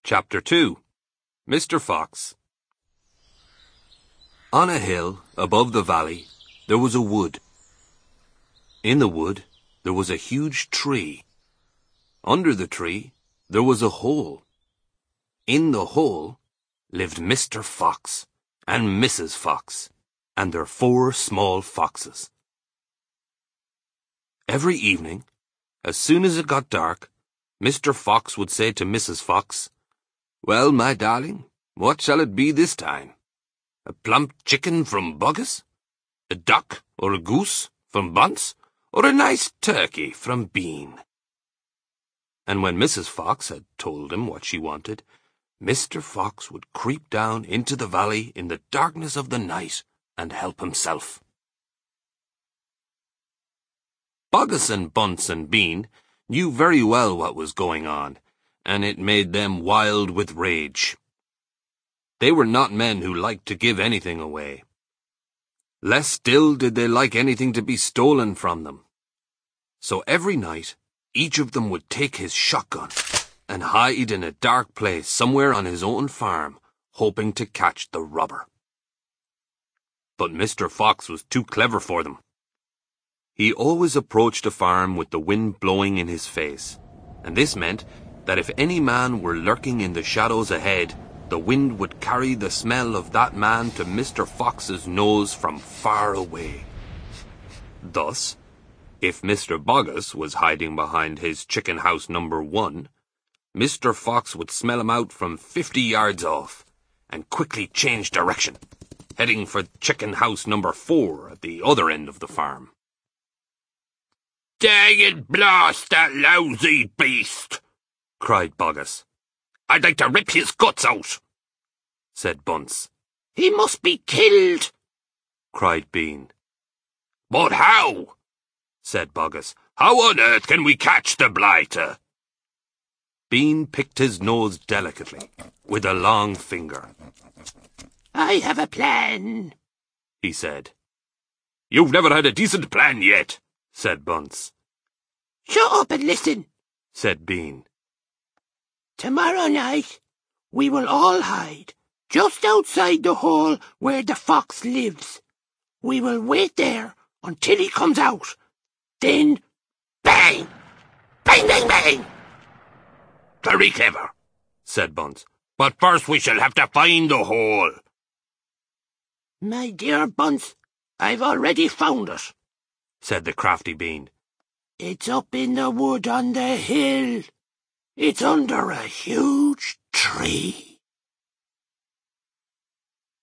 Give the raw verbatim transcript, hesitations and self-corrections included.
Chapter two. Mister Fox. On a hill above the valley there was a wood. In the wood there was a huge tree. Under the tree there was a hole. In the hole lived Mister Fox and Missus Fox and their four small foxes. Every evening, as soon as it got dark, Mister Fox would say to Missus Fox, "Well, my darling, what shall it be this time? A plump chicken from Buggis? A duck or a goose from Bunce? Or a nice turkey from Bean?" And when Missus Fox had told him what she wanted, Mister Fox would creep down into the valley in the darkness of the night and help himself. Buggis and Bunce and Bean knew very well what was going on, and it made them wild with rage. They were not men who liked to give anything away. Less still did they like anything to be stolen from them. So every night, each of them would take his shotgun and hide in a dark place somewhere on his own farm, hoping to catch the robber. But Mister Fox was too clever for them. He always approached a farm with the wind blowing in his face, and this meant that if any man were lurking in the shadows ahead, the wind would carry the smell of that man to Mister Fox's nose from far away. Thus, if Mister Buggis was hiding behind his chicken house number one, Mister Fox would smell him out from fifty yards off, and quickly change direction, heading for chicken house number four at the other end of the farm. "Dang it, blast that lousy beast!" cried Buggis. "I'd like to rip his guts out," said Bunce. "He must be killed," cried Bean. "But how?" said Buggis. "How on earth can we catch the blighter?" Bean picked his nose delicately, with a long finger. "I have a plan," he said. "You've never had a decent plan yet," said Bunce. "Shut up and listen," said Bean. "Tomorrow night we will all hide just outside the hole where the fox lives. We will wait there until he comes out. Then, bang! Bang, bang, bang!" "Very clever," said Bunce. "But first we shall have to find the hole." "My dear Bunce, I've already found it," said the crafty Bean. "It's up in the wood on the hill. It's under a huge tree."